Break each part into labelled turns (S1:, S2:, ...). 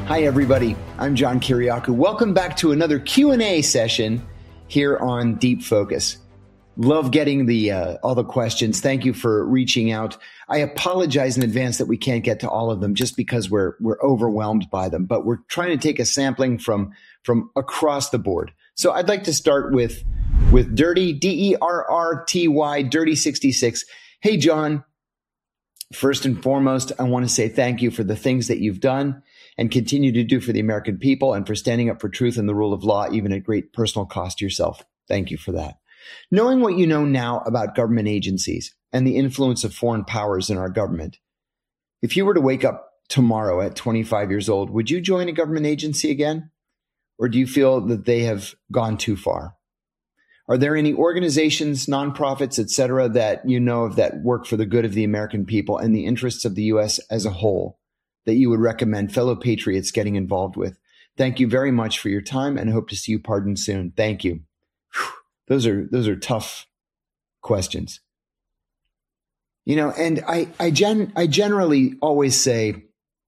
S1: Hi, everybody. I'm John Kiriakou. Welcome back to another Q&A session here on Deep Focus. Love getting all the questions. Thank you for reaching out. I apologize in advance that we can't get to all of them just because we're overwhelmed by them, but we're trying to take a sampling from across the board. So I'd like to start with Dirty, D-E-R-R-T-Y, Dirty66. Hey, John. First and foremost, I want to say thank you for the things that you've done and continue to do for the American people and for standing up for truth and the rule of law, even at great personal cost to yourself. Thank you for that. Knowing what you know now about government agencies and the influence of foreign powers in our government, if you were to wake up tomorrow at 25 years old, would you join a government agency again? Or do you feel that they have gone too far? Are there any organizations, nonprofits, et cetera, that you know of that work for the good of the American people and the interests of the U.S. as a whole that you would recommend fellow patriots getting involved with? Thank you very much for your time and hope to see you pardoned soon. Thank you. Whew. Those are tough questions. You know, and I generally always say,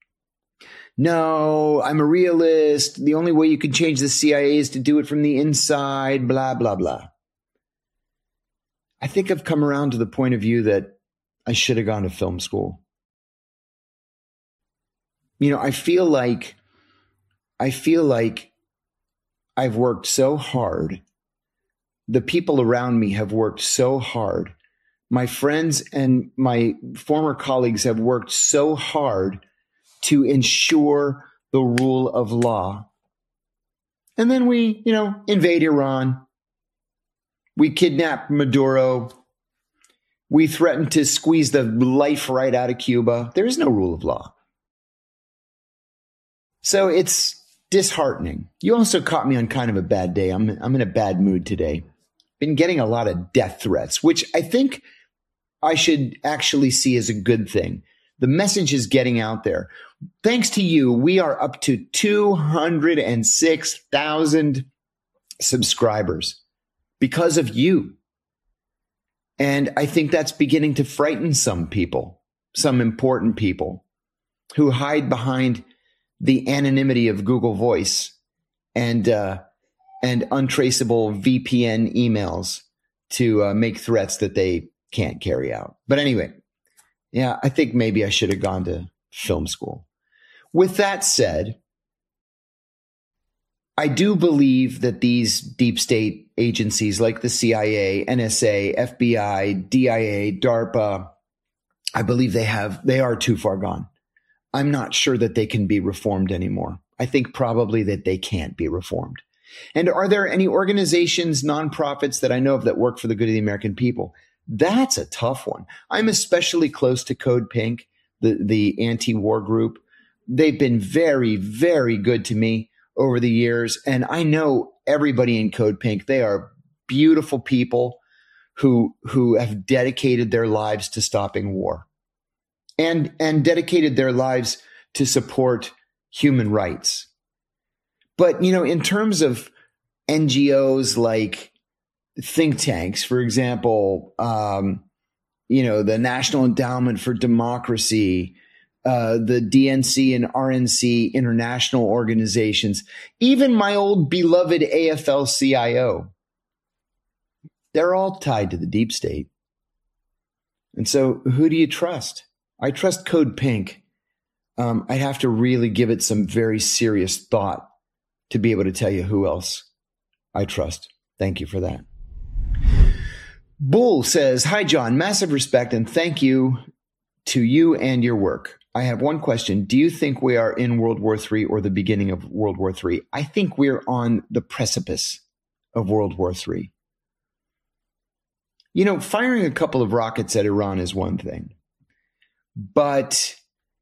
S1: no, I'm a realist. The only way you can change the CIA is to do it from the inside, blah, blah, blah. I think I've come around to the point of view that I should have gone to film school. You know, I feel like I've worked so hard. The people around me have worked so hard. My friends and my former colleagues have worked so hard to ensure the rule of law. And then we, invade Iran. We kidnap Maduro. We threaten to squeeze the life right out of Cuba. There is no rule of law. So it's disheartening. You also caught me on kind of a bad day. I'm in a bad mood today. Been getting a lot of death threats, which I think I should actually see as a good thing. The message is getting out there. Thanks to you, we are up to 206,000 subscribers because of you. And I think that's beginning to frighten some people, some important people who hide behind the anonymity of Google Voice and untraceable VPN emails to make threats that they can't carry out. But anyway, yeah, I think maybe I should have gone to film school. With that said, I do believe that these deep state agencies like the CIA, NSA, FBI, DIA, DARPA, I believe they are too far gone. I'm not sure that they can be reformed anymore. I think probably that they can't be reformed. And are there any organizations, nonprofits that I know of that work for the good of the American people? That's a tough one. I'm especially close to Code Pink, the anti-war group. They've been very, very good to me over the years. And I know everybody in Code Pink. They are beautiful people who have dedicated their lives to stopping war and dedicated their lives to support human rights. But, in terms of NGOs like think tanks, for example, the National Endowment for Democracy, the DNC and RNC international organizations, even my old beloved AFL-CIO, they're all tied to the deep state. And so who do you trust? I trust Code Pink. I'd have to really give it some very serious thought to be able to tell you who else I trust. Thank you for that. Bull says, hi, John, massive respect and thank you to you and your work. I have one question. Do you think we are in World War III or the beginning of World War III? I think we're on the precipice of World War III. Firing a couple of rockets at Iran is one thing, but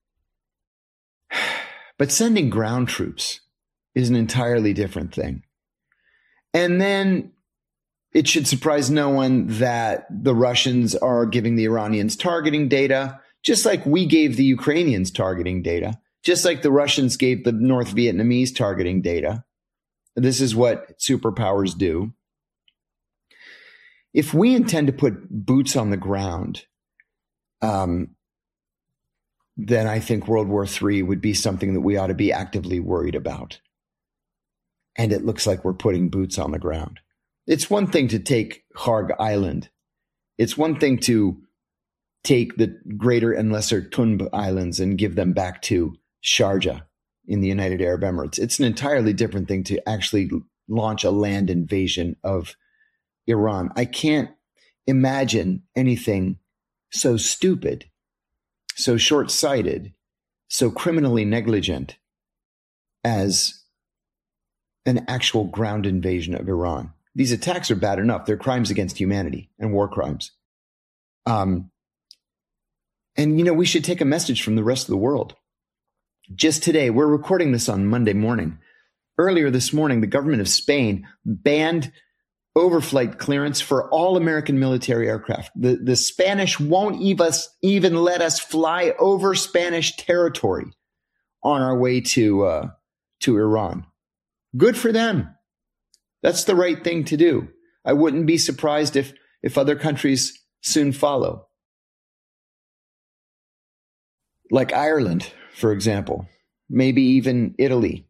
S1: sending ground troops is an entirely different thing. And then it should surprise no one that the Russians are giving the Iranians targeting data, just like we gave the Ukrainians targeting data, just like the Russians gave the North Vietnamese targeting data. This is what superpowers do. If we intend to put boots on the ground, then I think World War III would be something that we ought to be actively worried about. And it looks like we're putting boots on the ground. It's one thing to take Kharg Island. It's one thing to take the Greater and Lesser Tunb Islands and give them back to Sharjah in the United Arab Emirates. It's an entirely different thing to actually launch a land invasion of Iran. I can't imagine anything so stupid, so short-sighted, so criminally negligent as an actual ground invasion of Iran. These attacks are bad enough. They're crimes against humanity and war crimes. And, we should take a message from the rest of the world. Just today, we're recording this on Monday morning. Earlier this morning, the government of Spain banned overflight clearance for all American military aircraft. The Spanish won't even let us fly over Spanish territory on our way to Iran. Good for them. That's the right thing to do. I wouldn't be surprised if other countries soon follow. Like Ireland, for example, maybe even Italy.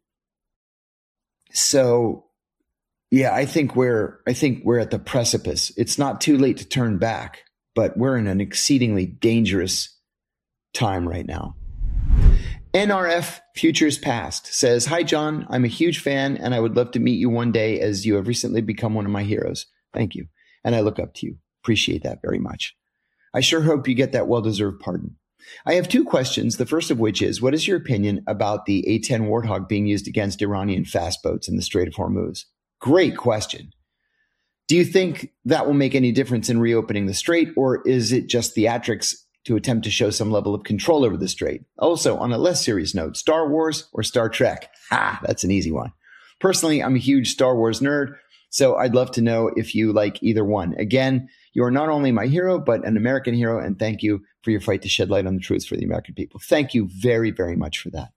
S1: So, yeah, I think we're at the precipice. It's not too late to turn back, but we're in an exceedingly dangerous time right now. NRF Futures Past says, "Hi, John. I'm a huge fan, and I would love to meet you one day as you have recently become one of my heroes. Thank you. And I look up to you. Appreciate that very much. I sure hope you get that well-deserved pardon. I have two questions, the first of which is, what is your opinion about the A-10 Warthog being used against Iranian fast boats in the Strait of Hormuz?" Great question. Do you think that will make any difference in reopening the strait, or is it just theatrics to attempt to show some level of control over the strait? Also, on a less serious note, Star Wars or Star Trek? That's an easy one. Personally, I'm a huge Star Wars nerd, so I'd love to know if you like either one. Again, you are not only my hero, but an American hero, and thank you for your fight to shed light on the truth for the American people. Thank you very, very much for that.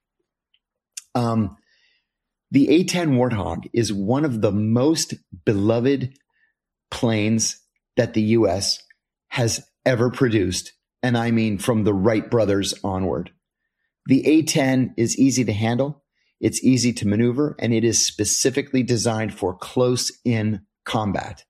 S1: The A-10 Warthog is one of the most beloved planes that the U.S. has ever produced, and I mean from the Wright brothers onward. The A-10 is easy to handle, it's easy to maneuver, and it is specifically designed for close-in combat.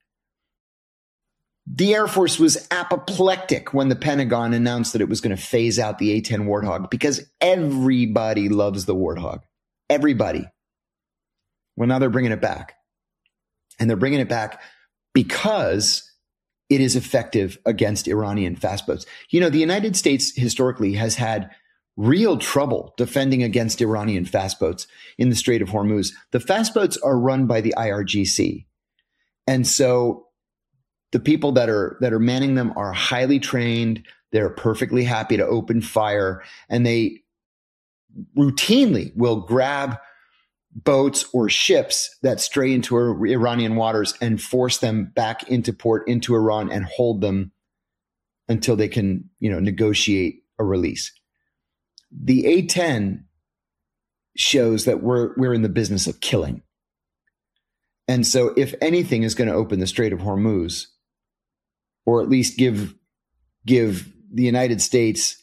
S1: The Air Force was apoplectic when the Pentagon announced that it was going to phase out the A-10 Warthog because everybody loves the Warthog. Everybody. Well, now they're bringing it back. And they're bringing it back because it is effective against Iranian fast boats. The United States historically has had real trouble defending against Iranian fast boats in the Strait of Hormuz. The fast boats are run by the IRGC. And so the people that are manning them are highly trained. They're perfectly happy to open fire, and they routinely will grab boats or ships that stray into Iranian waters and force them back into port, into Iran, and hold them until they can, negotiate a release. The A-10 shows that we're in the business of killing. And so if anything is going to open the Strait of Hormuz, or at least give the United States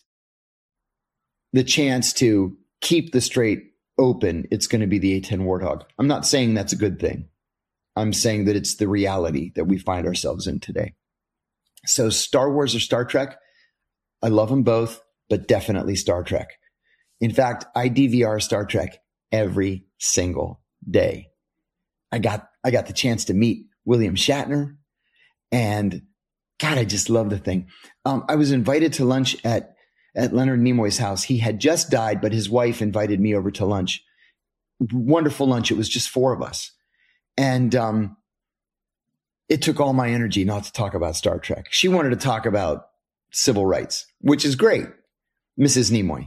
S1: the chance to keep the strait open, it's going to be the A-10 Warthog. I'm not saying that's a good thing. I'm saying that it's the reality that we find ourselves in today. So Star Wars or Star Trek, I love them both, but definitely Star Trek. In fact, I DVR Star Trek every single day. I got the chance to meet William Shatner, and God, I just love the thing. I was invited to lunch at Leonard Nimoy's house. He had just died, but his wife invited me over to lunch. Wonderful lunch. It was just four of us. And it took all my energy not to talk about Star Trek. She wanted to talk about civil rights, which is great, Mrs. Nimoy.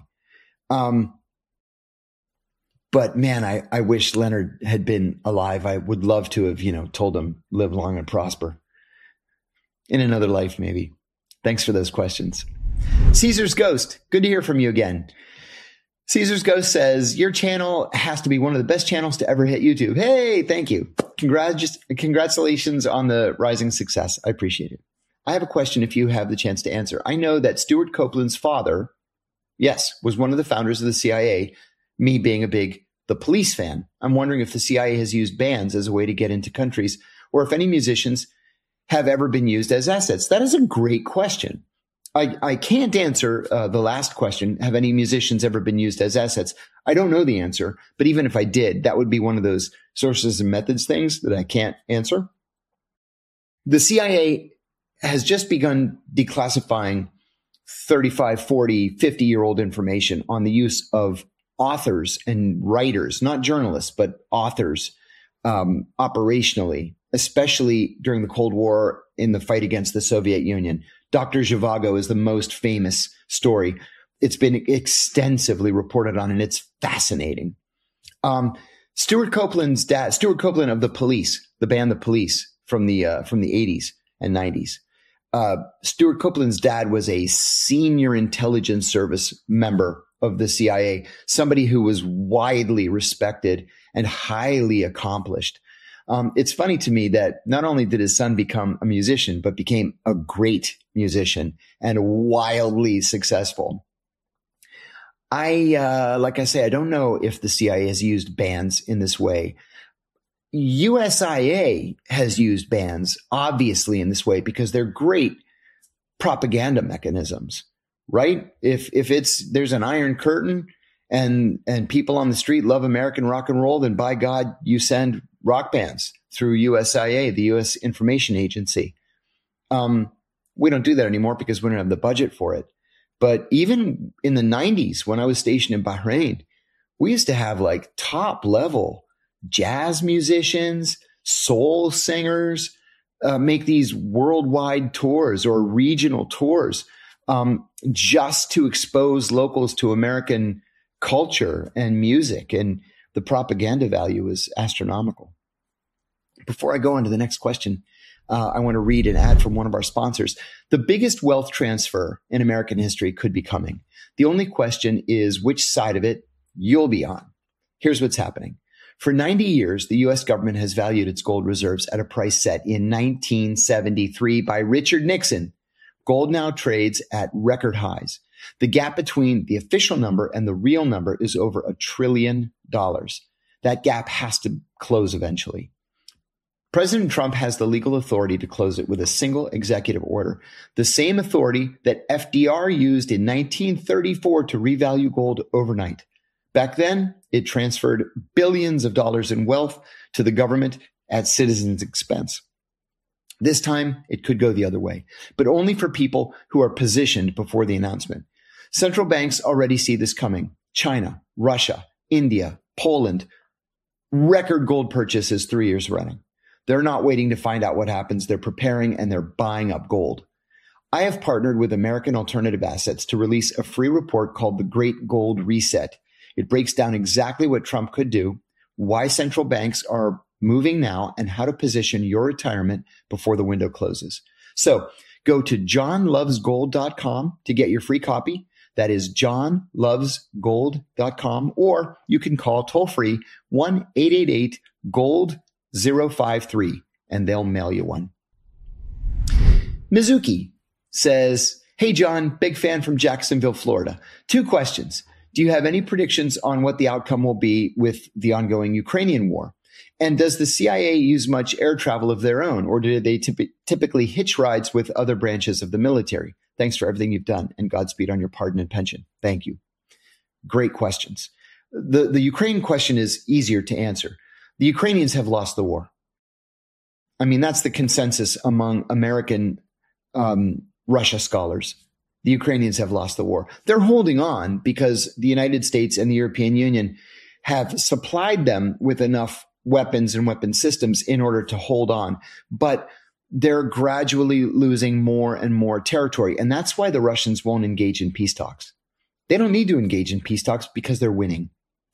S1: But man, I wish Leonard had been alive. I would love to have, told him, live long and prosper. In another life, maybe. Thanks for those questions. Caesar's Ghost, good to hear from you again. Caesar's Ghost says, your channel has to be one of the best channels to ever hit YouTube. Hey, thank you. Congratulations on the rising success. I appreciate it. I have a question if you have the chance to answer. I know that Stuart Copeland's father Yes, was one of the founders of the CIA, me being a big The Police fan. I'm wondering if the CIA has used bands as a way to get into countries, or if any musicians have ever been used as assets. That is a great question. I can't answer the last question. Have any musicians ever been used as assets? I don't know the answer, but even if I did, that would be one of those sources and methods things that I can't answer. The CIA has just begun declassifying 35, 40, 50-year-old information on the use of authors and writers, not journalists, but authors, operationally, especially during the Cold War in the fight against the Soviet Union. Dr. Zhivago is the most famous story. It's been extensively reported on, and it's fascinating. Stuart Copeland's dad, Stuart Copeland of The Police, the band The Police from the 80s and 90s. Stuart Copeland's dad was a senior intelligence service member of the CIA, somebody who was widely respected and highly accomplished. It's funny to me that not only did his son become a musician, but became a great musician and wildly successful. Like I say, I don't know if the CIA has used bands in this way. USIA has used bands, obviously, in this way because they're great propaganda mechanisms, right? If there's an Iron Curtain and people on the street love American rock and roll, then by God, you send rock bands through USIA, the U.S. Information Agency. We don't do that anymore because we don't have the budget for it. But even in the 90s, when I was stationed in Bahrain, we used to have like top level jazz musicians, soul singers, make these worldwide tours or regional tours, just to expose locals to American culture and music. And the propaganda value is astronomical. Before I go on to the next question, I want to read an ad from one of our sponsors. The biggest wealth transfer in American history could be coming. The only question is which side of it you'll be on. Here's what's happening. For 90 years, the U.S. government has valued its gold reserves at a price set in 1973 by Richard Nixon. Gold now trades at record highs. The gap between the official number and the real number is over $1 trillion. That gap has to close eventually. President Trump has the legal authority to close it with a single executive order, the same authority that FDR used in 1934 to revalue gold overnight. Back then, it transferred billions of dollars in wealth to the government at citizens' expense. This time, it could go the other way, but only for people who are positioned before the announcement. Central banks already see this coming. China, Russia, India, Poland, record gold purchases 3 years running. They're not waiting to find out what happens. They're preparing and they're buying up gold. I have partnered with American Alternative Assets to release a free report called The Great Gold Reset. It breaks down exactly what Trump could do, why central banks are moving now, and how to position your retirement before the window closes. So go to johnlovesgold.com to get your free copy. That is johnlovesgold.com, or you can call toll free 1-888-GOLD-053 and they'll mail you one. Mizuki says, hey, John, big fan from Jacksonville, Florida. 2 questions. Do you have any predictions on what the outcome will be with the ongoing Ukrainian war? And does the CIA use much air travel of their own, or do they typically hitch rides with other branches of the military? Thanks for everything you've done, and Godspeed on your pardon and pension. Thank you. Great questions. The Ukraine question is easier to answer. The Ukrainians have lost the war. I mean, that's the consensus among American Russia scholars. The Ukrainians have lost the war. They're holding on because the United States and the European Union have supplied them with enough weapons and weapon systems in order to hold on. But they're gradually losing more and more territory. And that's why the Russians won't engage in peace talks. They don't need to engage in peace talks because they're winning.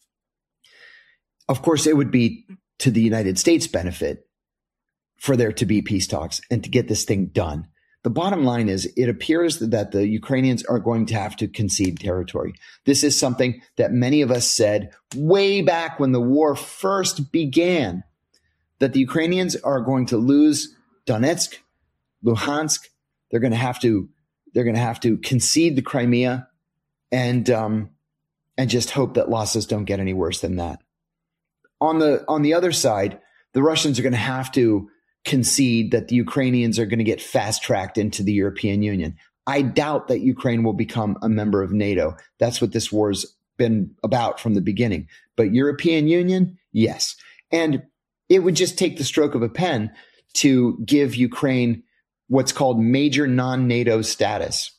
S1: Of course, it would be to the United States' benefit for there to be peace talks and to get this thing done. The bottom line is it appears that the Ukrainians are going to have to concede territory. This is something that many of us said way back when the war first began, that the Ukrainians are going to lose Donetsk, Luhansk. They're going to have to concede the Crimea. and just hope that losses don't get any worse than that. On the other side, the Russians are going to have to concede that the Ukrainians are going to get fast-tracked into the European Union. I doubt that Ukraine will become a member of NATO. That's what this war's been about from the beginning. But European Union, yes. And it would just take the stroke of a pen to give Ukraine what's called major non-NATO status.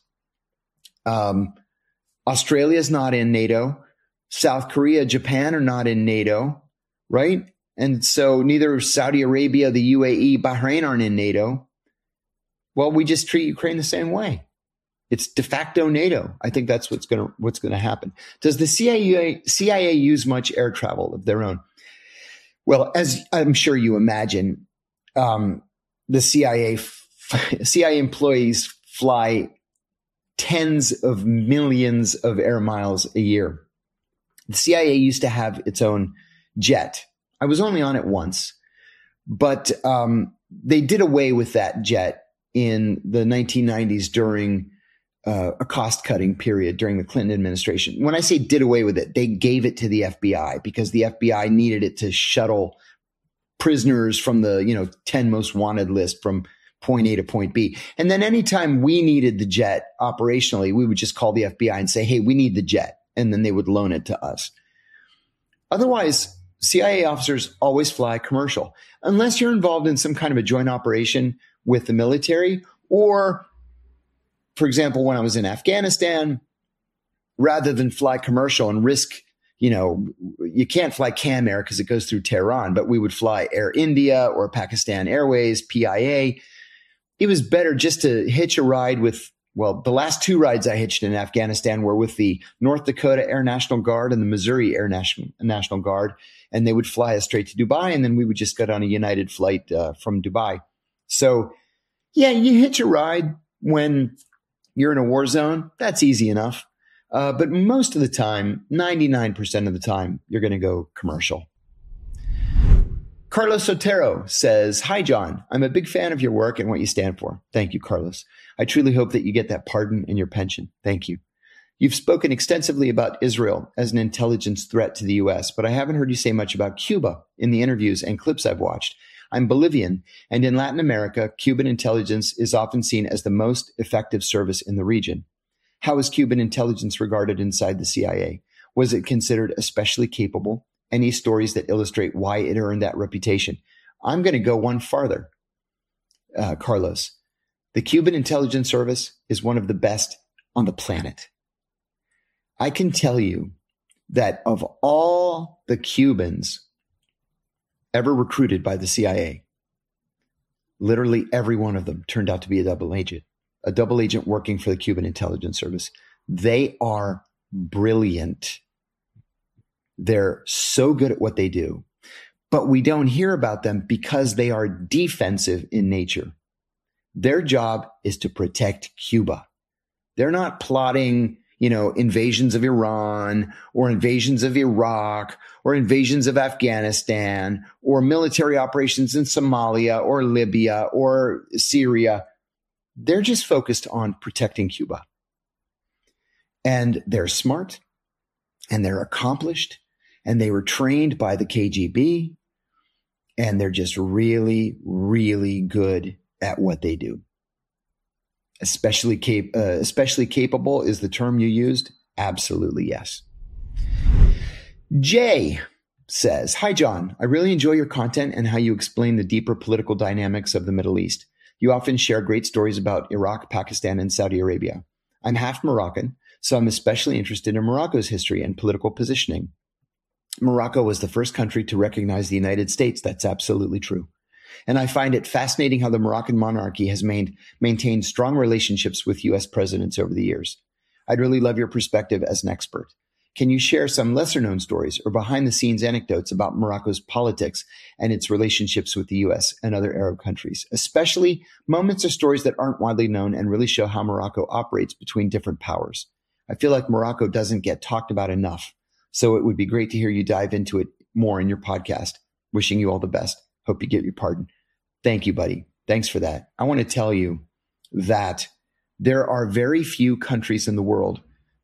S1: Australia is not in NATO. South Korea, Japan are not in NATO, right? And so neither Saudi Arabia, the UAE, Bahrain aren't in NATO. Well, we just treat Ukraine the same way. It's de facto NATO. I think that's what's going to happen. Does the CIA use much air travel of their own? Well, as I'm sure you imagine, the CIA employees fly tens of millions of air miles a year. The CIA used to have its own jet. I was only on it once, but they did away with that jet in the 1990s during a cost-cutting period during the Clinton administration. When I say did away with it, they gave it to the FBI because the FBI needed it to shuttle prisoners from the 10 most wanted list from point A to point B. And then anytime we needed the jet operationally, we would just call the FBI and say, hey, we need the jet. And then they would loan it to us. Otherwise, CIA officers always fly commercial, unless you're involved in some kind of a joint operation with the military, or, for example, when I was in Afghanistan, rather than fly commercial and risk, you can't fly CAM Air because it goes through Tehran, but we would fly Air India or Pakistan Airways, PIA. It was better just to hitch a ride with, the last two rides I hitched in Afghanistan were with the North Dakota Air National Guard and the Missouri Air National Guard. And they would fly us straight to Dubai, and then we would just get on a United flight from Dubai. So, yeah, you hitch a ride when you're in a war zone. That's easy enough. But most of the time, 99% of the time, you're going to go commercial. Carlos Sotero says, hi, John. I'm a big fan of your work and what you stand for. Thank you, Carlos. I truly hope that you get that pardon in your pension. Thank you. You've spoken extensively about Israel as an intelligence threat to the U.S., but I haven't heard you say much about Cuba in the interviews and clips I've watched. I'm Bolivian, and in Latin America, Cuban intelligence is often seen as the most effective service in the region. How is Cuban intelligence regarded inside the CIA? Was it considered especially capable? Any stories that illustrate why it earned that reputation? I'm going to go one farther, Carlos. The Cuban intelligence service is one of the best on the planet. I can tell you that of all the Cubans ever recruited by the CIA, literally every one of them turned out to be a double agent working for the Cuban intelligence service. They are brilliant. They're so good at what they do, but we don't hear about them because they are defensive in nature. Their job is to protect Cuba. They're not plotting invasions of Iran or invasions of Iraq or invasions of Afghanistan or military operations in Somalia or Libya or Syria. They're just focused on protecting Cuba. And they're smart and they're accomplished and they were trained by the KGB and they're just really, really good at what they do. Especially capable is the term you used? Absolutely, yes. Jay says, hi, John. I really enjoy your content and how you explain the deeper political dynamics of the Middle East. You often share great stories about Iraq, Pakistan, and Saudi Arabia. I'm half Moroccan, so I'm especially interested in Morocco's history and political positioning. Morocco was the first country to recognize the United States. That's absolutely true. And I find it fascinating how the Moroccan monarchy has maintained strong relationships with U.S. presidents over the years. I'd really love your perspective as an expert. Can you share some lesser-known stories or behind-the-scenes anecdotes about Morocco's politics and its relationships with the U.S. and other Arab countries, especially moments or stories that aren't widely known and really show how Morocco operates between different powers? I feel like Morocco doesn't get talked about enough, so it would be great to hear you dive into it more in your podcast. Wishing you all the best. Hope you get your pardon. Thank you, buddy. Thanks for that. I want to tell you that there are very few countries in the world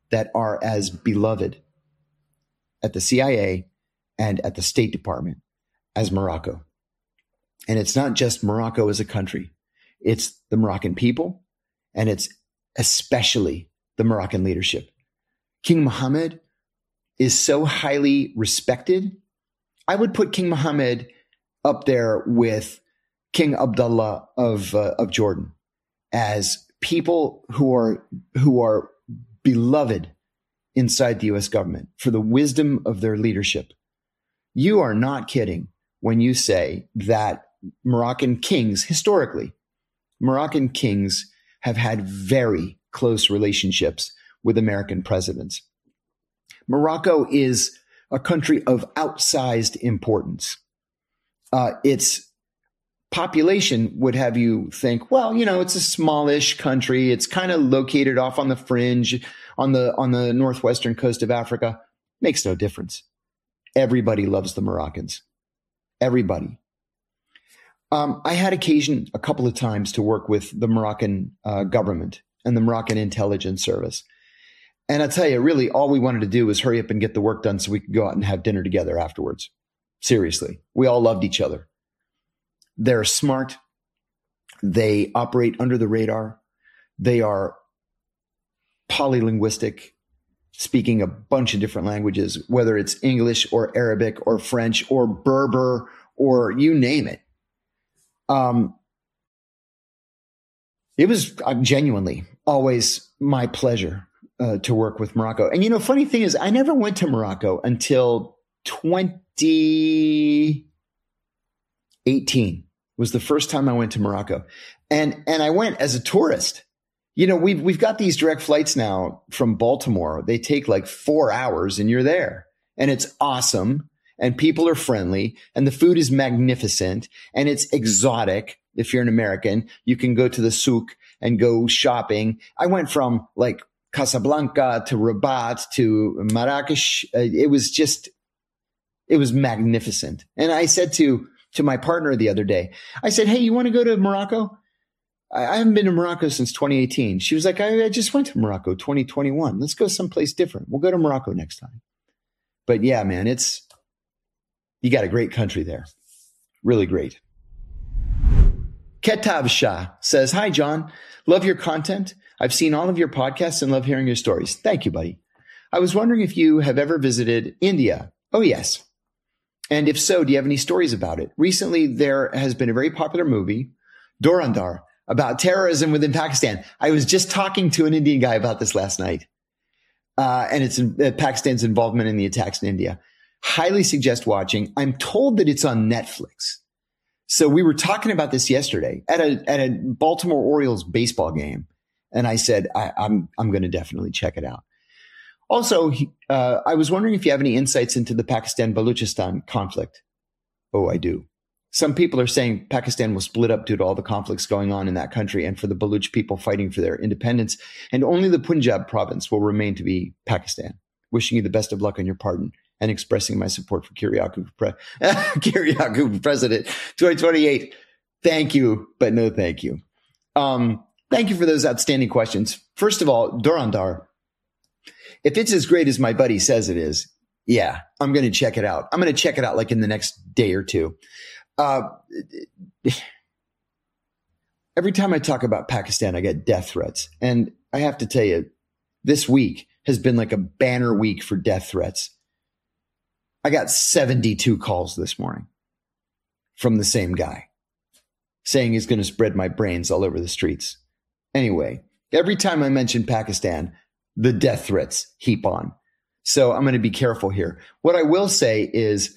S1: that are as beloved at the CIA and at the State Department as Morocco. And it's not just Morocco as a country. It's the Moroccan people, and it's especially the Moroccan leadership. King Mohammed is so highly respected. I would put King Mohammed up there with King Abdullah of Jordan as people who are beloved inside the U.S. government for the wisdom of their leadership. You are not kidding when you say that Moroccan kings, historically, Moroccan kings have had very close relationships with American presidents. Morocco is a country of outsized importance. Its population would have you think, well, it's a smallish country. It's kind of located off on the fringe on the northwestern coast of Africa. Makes no difference. Everybody loves the Moroccans. Everybody. I had occasion a couple of times to work with the Moroccan government and the Moroccan intelligence service. And I tell you, really, all we wanted to do was hurry up and get the work done so we could go out and have dinner together afterwards. Seriously, we all loved each other. They're smart. They operate under the radar. They are polylinguistic, speaking a bunch of different languages, whether it's English or Arabic or French or Berber or you name it. It was genuinely always my pleasure to work with Morocco. And funny thing is, I never went to Morocco until 2018 was the first time I went to Morocco, and I went as a tourist. We've got these direct flights now from Baltimore. They take like 4 hours, and you're there, and it's awesome. And people are friendly, and the food is magnificent, and it's exotic. If you're an American, you can go to the souk and go shopping. I went from like Casablanca to Rabat to Marrakesh. It was magnificent. And I said to my partner the other day, I said, hey, you want to go to Morocco? I haven't been to Morocco since 2018. She was like, I just went to Morocco 2021. Let's go someplace different. We'll go to Morocco next time. But yeah, man, you got a great country there. Really great. Ketav Shah says, hi, John. Love your content. I've seen all of your podcasts and love hearing your stories. Thank you, buddy. I was wondering if you have ever visited India. Oh, yes. And if so, do you have any stories about it? Recently, there has been a very popular movie, Dhurandhar, about terrorism within Pakistan. I was just talking to an Indian guy about this last night. And it's Pakistan's involvement in the attacks in India. Highly suggest watching. I'm told that it's on Netflix. So we were talking about this yesterday at a Baltimore Orioles baseball game. And I said, I'm going to definitely check it out. Also, I was wondering if you have any insights into the Pakistan-Baluchistan conflict. Oh, I do. Some people are saying Pakistan will split up due to all the conflicts going on in that country and for the Baluch people fighting for their independence. And only the Punjab province will remain to be Pakistan. Wishing you the best of luck on your pardon and expressing my support for Kyriakou for president 2028. Thank you, but no thank you. Thank you for those outstanding questions. First of all, Dhurandhar. If it's as great as my buddy says it is, yeah, I'm going to check it out. I'm going to check it out like in the next day or two. Every time I talk about Pakistan, I get death threats. And I have to tell you, this week has been like a banner week for death threats. I got 72 calls this morning from the same guy saying he's going to spread my brains all over the streets. Anyway, every time I mention Pakistan, the death threats heap on. So I'm going to be careful here. What I will say is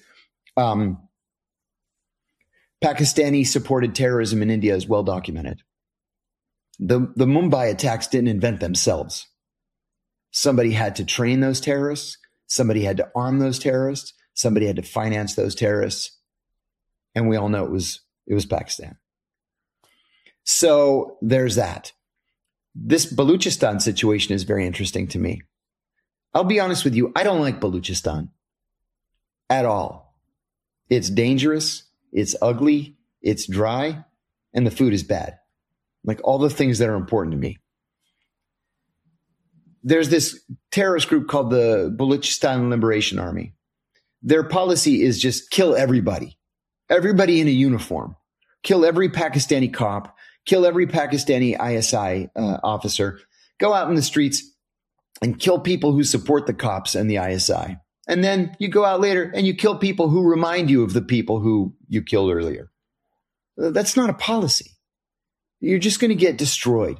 S1: Pakistani supported terrorism in India is well documented. The Mumbai attacks didn't invent themselves. Somebody had to train those terrorists. Somebody had to arm those terrorists. Somebody had to finance those terrorists. And we all know it was Pakistan. So there's that. This Baluchistan situation is very interesting to me. I'll be honest with you. I don't like Baluchistan at all. It's dangerous. It's ugly. It's dry. And the food is bad. Like all the things that are important to me. there's this terrorist group called the Balochistan Liberation Army. Their policy is just kill everybody in a uniform, kill every Pakistani cop, kill every Pakistani ISI officer, go out in the streets and kill people who support the cops and the ISI. And then you go out later and you kill people who remind you of the people who you killed earlier. That's not a policy. You're just going to get destroyed.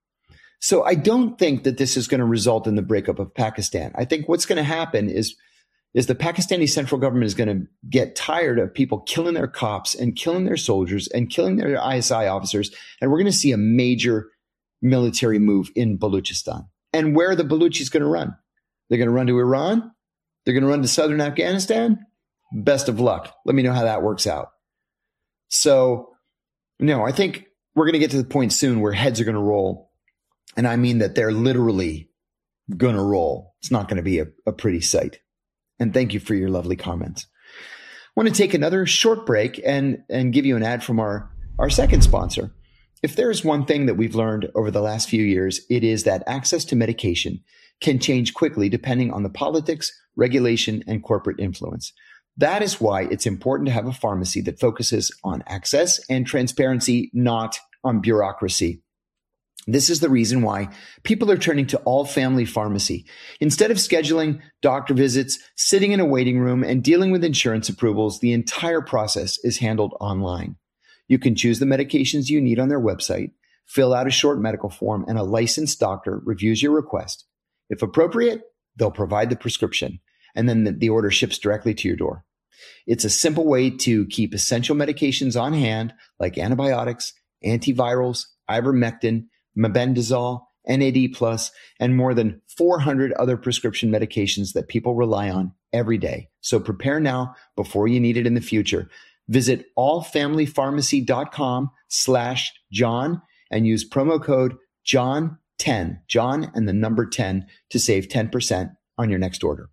S1: So I don't think that this is going to result in the breakup of Pakistan. I think what's going to happen is the Pakistani central government is going to get tired of people killing their cops and killing their soldiers and killing their ISI officers. And we're going to see a major military move in Balochistan. And where are the Baluchis going to run? They're going to run to Iran? They're going to run to southern Afghanistan? Best of luck. Let me know how that works out. So, no, I think we're going to get to the point soon where heads are going to roll. And I mean that they're literally going to roll. It's not going to be a pretty sight. And thank you for your lovely comments. I want to take another short break and give you an ad from our second sponsor. If there's one thing that we've learned over the last few years, it is that access to medication can change quickly depending on the politics, regulation, and corporate influence. That is why it's important to have a pharmacy that focuses on access and transparency, not on bureaucracy. This is the reason why people are turning to All Family Pharmacy. Instead of scheduling doctor visits, sitting in a waiting room, and dealing with insurance approvals, the entire process is handled online. You can choose the medications you need on their website, fill out a short medical form, and a licensed doctor reviews your request. If appropriate, they'll provide the prescription, and then the order ships directly to your door. It's a simple way to keep essential medications on hand, like antibiotics, antivirals, ivermectin, mebendazole, NAD+, and more than 400 other prescription medications that people rely on every day. So prepare now before you need it in the future. Visit allfamilypharmacy.com/John and use promo code JOHN10, John and the number 10, to save 10% on your next order.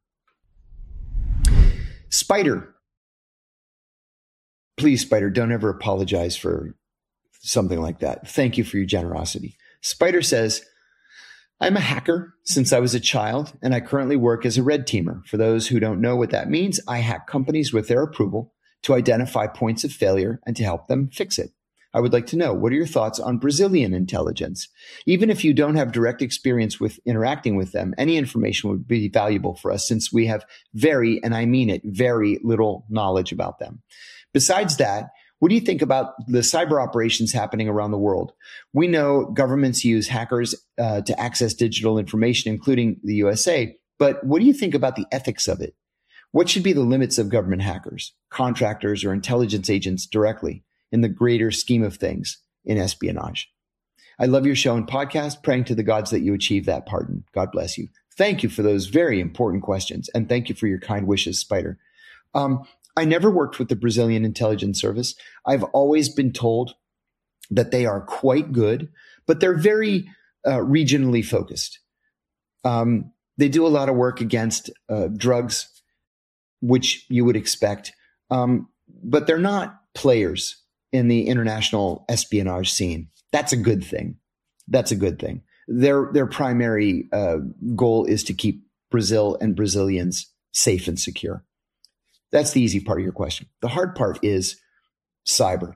S1: Spider. Please, Spider, don't ever apologize for something like that. Thank you for your generosity. Spider says, I'm a hacker since I was a child, and I currently work as a red teamer. For those who don't know what that means, I hack companies with their approval to identify points of failure and to help them fix it. I would like to know, what are your thoughts on Brazilian intelligence? Even if you don't have direct experience with interacting with them, any information would be valuable for us since we have very, and I mean it, very little knowledge about them. Besides that, what do you think about the cyber operations happening around the world? We know governments use hackers to access digital information, including the USA. But what do you think about the ethics of it? What should be the limits of government hackers, contractors, or intelligence agents directly in the greater scheme of things in espionage? I love your show and podcast, praying to the gods that you achieve that pardon. God bless you. Thank you for those very important questions. And thank you for your kind wishes, Spider. I never worked with the Brazilian intelligence service. I've always been told that they are quite good, but they're very regionally focused. They do a lot of work against drugs, which you would expect, but they're not players in the international espionage scene. That's a good thing. That's a good thing. Their primary goal is to keep Brazil and Brazilians safe and secure. That's the easy part of your question. The hard part is cyber.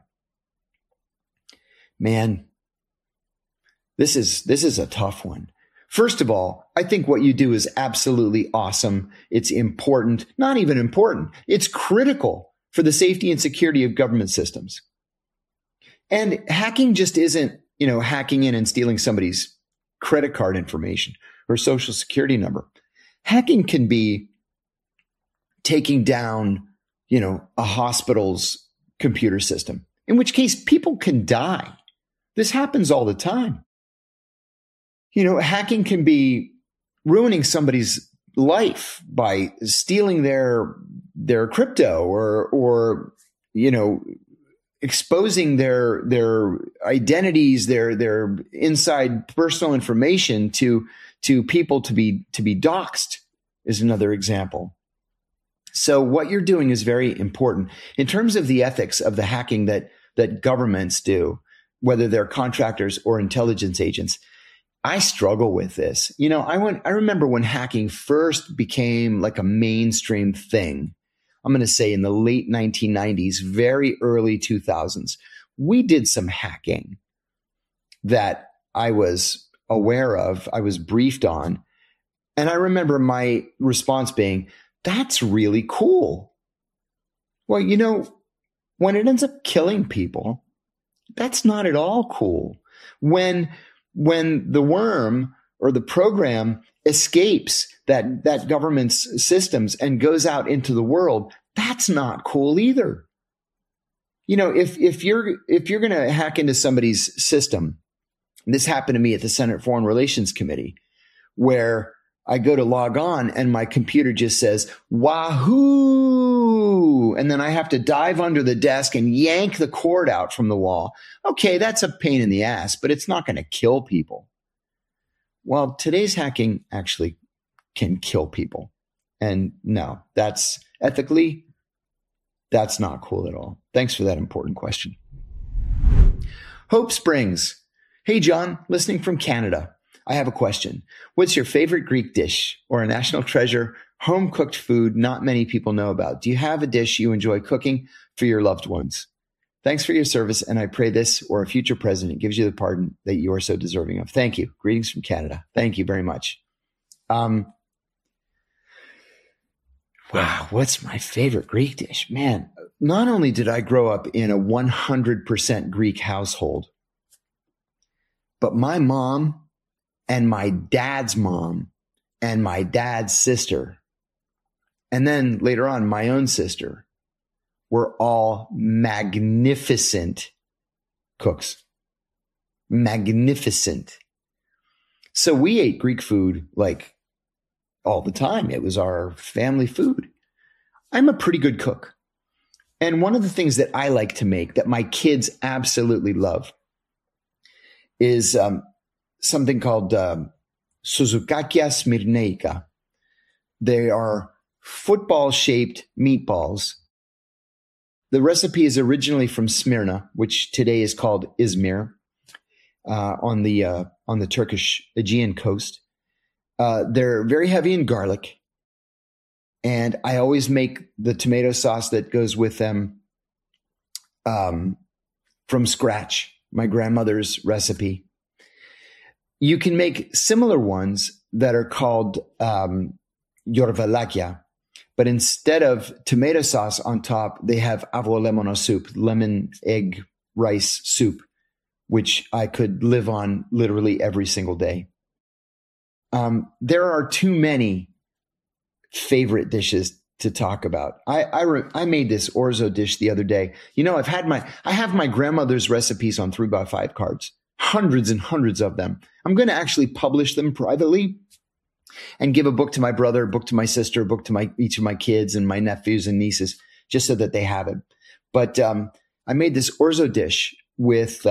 S1: Man, this is a tough one. First of all, I think what you do is absolutely awesome. It's important, not even important. It's critical for the safety and security of government systems. And hacking just isn't, hacking in and stealing somebody's credit card information or social security number. Hacking can be taking down, a hospital's computer system, in which case people can die. This happens all the time. Hacking can be ruining somebody's life by stealing their crypto or exposing their identities, their inside personal information to people to be doxxed is another example. So what you're doing is very important. In terms of the ethics of the hacking that governments do, whether they're contractors or intelligence agents, I struggle with this. I remember when hacking first became like a mainstream thing. I'm going to say in the late 1990s, very early 2000s, we did some hacking that I was aware of, I was briefed on. And I remember my response being, that's really cool. Well, when it ends up killing people, that's not at all cool. When the worm or the program escapes that government's systems and goes out into the world, that's not cool either. If you're going to hack into somebody's system, this happened to me at the Senate Foreign Relations Committee, where I go to log on and my computer just says, wahoo. And then I have to dive under the desk and yank the cord out from the wall. Okay, that's a pain in the ass, but it's not going to kill people. Well, today's hacking actually can kill people. And no, that's ethically, that's not cool at all. Thanks for that important question. Hope Springs. Hey, John, listening from Canada. I have a question. What's your favorite Greek dish or a national treasure, home cooked food not many people know about? Do you have a dish you enjoy cooking for your loved ones? Thanks for your service, and I pray this or a future president gives you the pardon that you are so deserving of. Thank you. Greetings from Canada. Thank you very much. Wow, what's my favorite Greek dish? Man, not only did I grow up in a 100% Greek household, but my mom and my dad's mom and my dad's sister, and then later on my own sister, were all magnificent cooks. Magnificent. So we ate Greek food like all the time. It was our family food. I'm a pretty good cook. And one of the things that I like to make that my kids absolutely love is something called Soukakia Smirneika. They are football-shaped meatballs. The recipe is originally from Smyrna, which today is called Izmir, on the Turkish Aegean coast. They're very heavy in garlic, and I always make the tomato sauce that goes with them from scratch. My grandmother's recipe. You can make similar ones that are called yorvelakia, but instead of tomato sauce on top, they have avolemono soup, lemon egg rice soup, which I could live on literally every single day. There are too many favorite dishes to talk about. I made this orzo dish the other day. I have my grandmother's recipes on 3x5 cards, hundreds and hundreds of them. I'm going to actually publish them privately and give a book to my brother, a book to my sister, a book to each of my kids and my nephews and nieces, just so that they have it. But I made this orzo dish with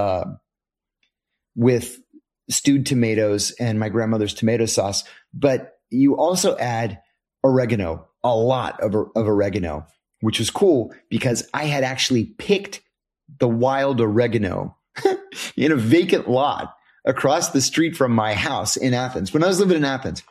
S1: stewed tomatoes and my grandmother's tomato sauce. But you also add oregano, a lot of oregano, which was cool because I had actually picked the wild oregano in a vacant lot across the street from my house in Athens. When I was living in Athens,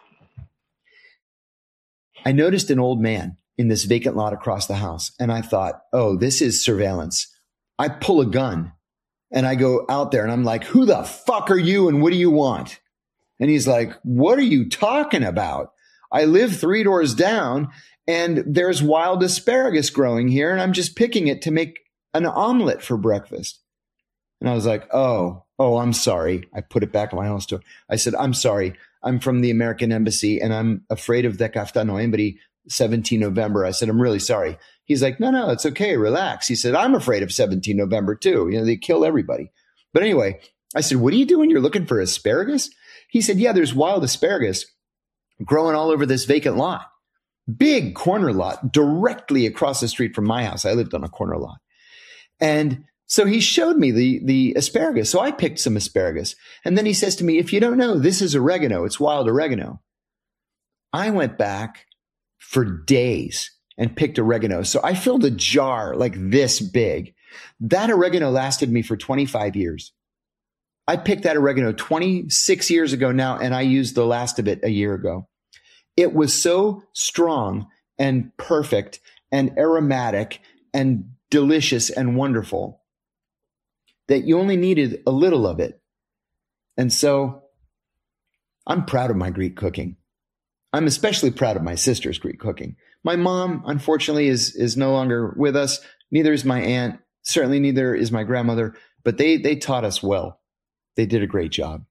S1: I noticed an old man in this vacant lot across the house. And I thought, oh, this is surveillance. I pull a gun and I go out there and I'm like, who the fuck are you and what do you want? And he's like, what are you talking about? I live 3 doors down and there's wild asparagus growing here and I'm just picking it to make an omelet for breakfast. And I was like, oh, I'm sorry. I put it back in my house door. I said, I'm sorry. I'm from the American Embassy and I'm afraid of the Kafta Noembri, 17 November. I said, I'm really sorry. He's like, no, it's okay. Relax. He said, I'm afraid of 17 November too. They kill everybody. But anyway, I said, what are you doing? You're looking for asparagus? He said, yeah, there's wild asparagus growing all over this vacant lot. Big corner lot directly across the street from my house. I lived on a corner lot. And so he showed me the asparagus. So I picked some asparagus. And then he says to me, if you don't know, this is oregano. It's wild oregano. I went back for days and picked oregano. So I filled a jar like this big. That oregano lasted me for 25 years. I picked that oregano 26 years ago now, and I used the last of it a year ago. It was so strong and perfect and aromatic and delicious and wonderful that you only needed a little of it. And so I'm proud of my Greek cooking. I'm especially proud of my sister's Greek cooking. My mom, unfortunately, is no longer with us. Neither is my aunt. Certainly neither is my grandmother. But they taught us well. They did a great job.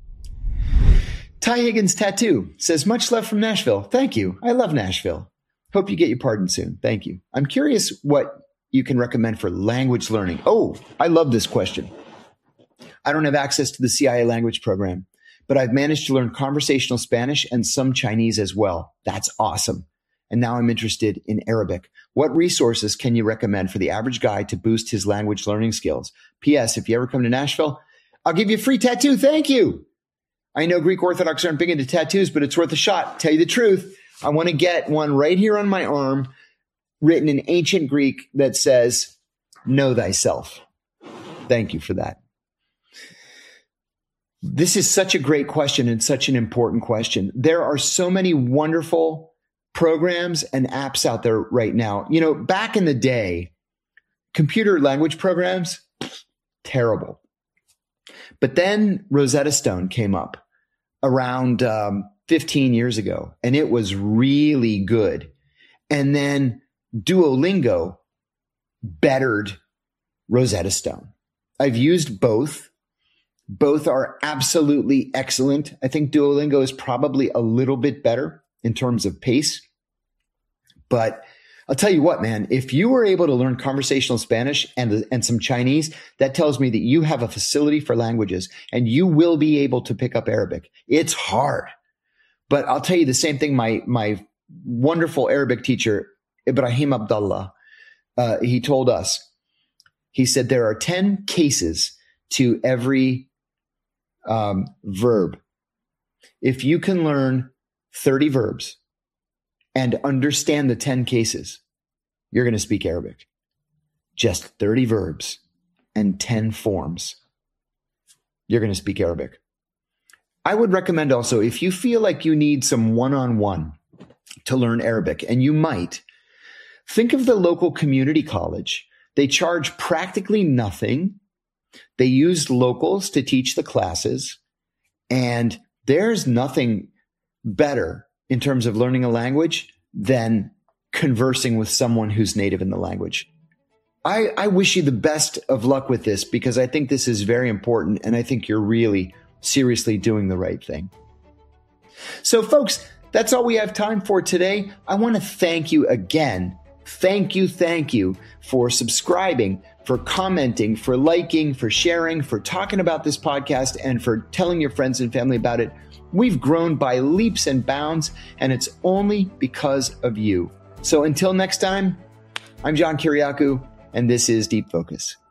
S1: Ty Higgins Tattoo says, much love from Nashville. Thank you. I love Nashville. Hope you get your pardon soon. Thank you. I'm curious what you can recommend for language learning. Oh, I love this question. I don't have access to the CIA language program, but I've managed to learn conversational Spanish and some Chinese as well. That's awesome. And now I'm interested in Arabic. What resources can you recommend for the average guy to boost his language learning skills? P.S. If you ever come to Nashville, I'll give you a free tattoo. Thank you. I know Greek Orthodox aren't big into tattoos, but it's worth a shot. Tell you the truth, I want to get one right here on my arm, written in ancient Greek that says, know thyself. Thank you for that. This is such a great question and such an important question. There are so many wonderful programs and apps out there right now. You know, back in the day, computer language programs, terrible. But then Rosetta Stone came up around 15 years ago, and it was really good. And then Duolingo bettered Rosetta Stone. I've used both. Both are absolutely excellent. I think Duolingo is probably a little bit better in terms of pace. But I'll tell you what, man, if you were able to learn conversational Spanish and some Chinese, that tells me that you have a facility for languages and you will be able to pick up Arabic. It's hard. But I'll tell you the same thing. My wonderful Arabic teacher, Ibrahim Abdullah, he told us, he said, there are 10 cases to every verb. If you can learn 30 verbs and understand the 10 cases, you're going to speak Arabic. Just 30 verbs and 10 forms. You're going to speak Arabic. I would recommend also, if you feel like you need some one-on-one to learn Arabic, and you might, think of the local community college. They charge practically nothing. They use locals to teach the classes, and there's nothing better in terms of learning a language than conversing with someone who's native in the language. I wish you the best of luck with this, because I think this is very important, and I think you're really seriously doing the right thing. So folks, that's all we have time for today. I want to thank you again. Thank you for subscribing, for commenting, for liking, for sharing, for talking about this podcast, and for telling your friends and family about it. We've grown by leaps and bounds, and it's only because of you. So until next time, I'm John Kiriakou, and this is Deep Focus.